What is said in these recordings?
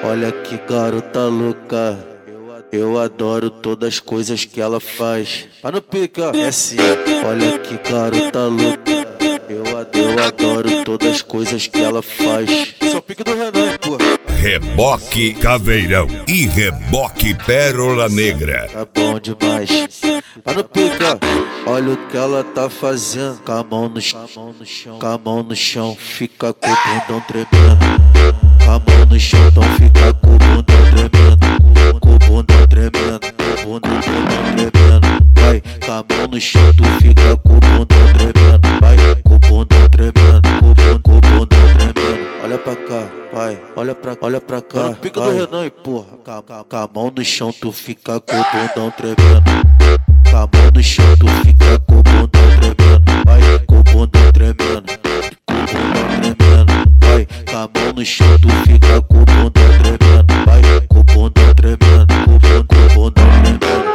Olha que garota louca, eu adoro todas as coisas que ela faz. Tá no pique, ó, é sim. Olha que garota louca, eu adoro todas as coisas que ela faz. Esse é o pique do Renan, porra. Reboque Caveirão e Reboque Pérola Negra. Tá bom demais. Tá no pique, ó. Olha o que ela tá fazendo. Com a mão no chão, com a mão no chão, fica com o bundão tremendo. Com a mão no chão, então fica com o bundão tremendo. Com o bundão tremendo, com o bundão tremendo. Vai, com a mão no chão, tu fica com o bundão tremendo. Vai, com o bundão tremendo, com o bundão tremendo. Olha pra cá, vai, olha pra cá. No pique do Renan, porra. Com a mão no chão, tu fica com o bundão tremendo. Com a mão no chão, tu fica com o bundão tremendo. Vai, com o bundão tremendo, com o bundão tremendo. Vai, com a mão no chão, tu fica com o bundão tremendo. Vai, com o bundão tremendo, com o bundão tremendo.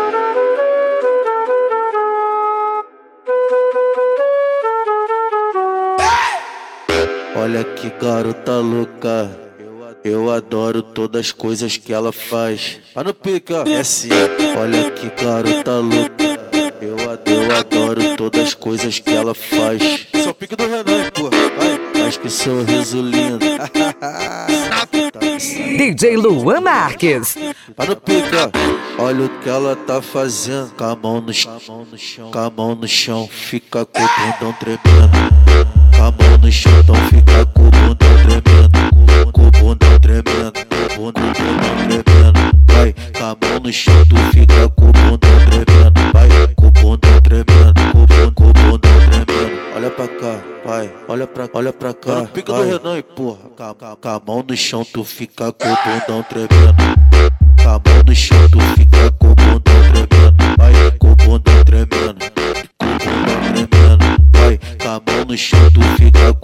Olha que garota louca, eu adoro todas as coisas que ela faz. Tá no pique, ó, é sim. Olha que garota louca, eu adoro todas as coisas que ela faz. Esse é o pique do Renan, porra. Vai, mas que sorriso lindo. DJ Luan Marques. Tá no pique, ó. Olha o que ela tá fazendo. Com a mão no chão, com a mão no chão, fica com o bundão tremendo. Com a mão no chão, então fica com o bundão tremendo. Com o bundão tremendo, com o bundão tremendo. Vai, com a mão no chão, tu fica com o bundão tremendo. Vai, com o bundão tremendo, com o bundão tremendo. Olha pra cá, vai, olha pra cá. No pique do Renan, porra. Com a mão no chão, tu fica com o bundão tremendo. Com a mão no chão, tu fica com o bundão tremendo. Vai, com o bundão tremendo, com o bundão tremendo. Vai, com a mão no chão, tu fica